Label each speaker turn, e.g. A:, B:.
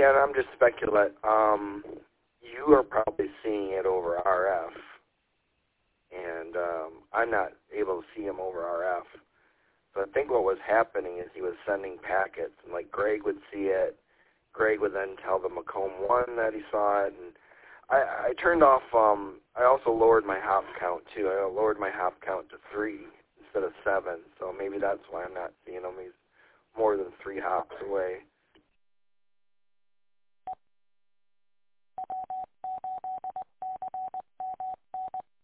A: again, I'm just speculating. You are probably seeing it over RF, and I'm not able to see him over RF. So I think what was happening is he was sending packets, and like Greg would see it. Greg would then tell the Macomb 1 that he saw it, and I turned off, I also lowered my hop count too. I lowered my hop count to 3 instead of 7, so maybe that's why I'm not seeing him. He's more than 3 hops away.